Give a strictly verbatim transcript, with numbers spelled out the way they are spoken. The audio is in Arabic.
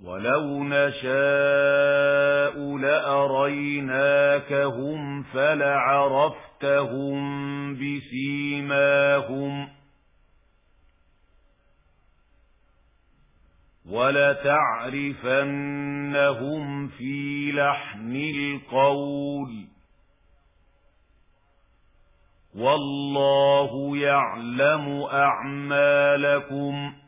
وَلَوْ نَشَاءُ لَأَرَيْنَاكَهُمْ فَلَعَرَفْتَهُم بِسِيمَاهُمْ وَلَتَعْرِفَنَّهُمْ فِي لَحْنِ الْقَوْلِ وَاللَّهُ يَعْلَمُ أَعْمَالَكُمْ